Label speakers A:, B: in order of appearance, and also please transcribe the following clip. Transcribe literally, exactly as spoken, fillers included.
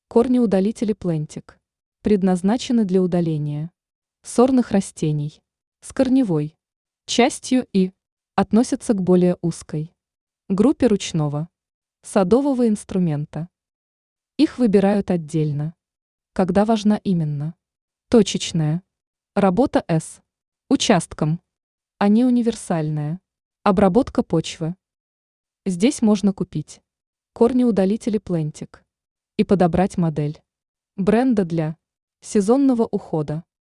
A: Корнеудалители Плентик предназначены для удаления сорных растений с корневой частью и относятся к более узкой группе ручного садового инструмента. Их выбирают отдельно, когда важна именно точечная работа с участком, а не универсальная обработка почвы. Здесь можно купить корнеудалители Плентик и подобрать модель бренда для сезонного ухода.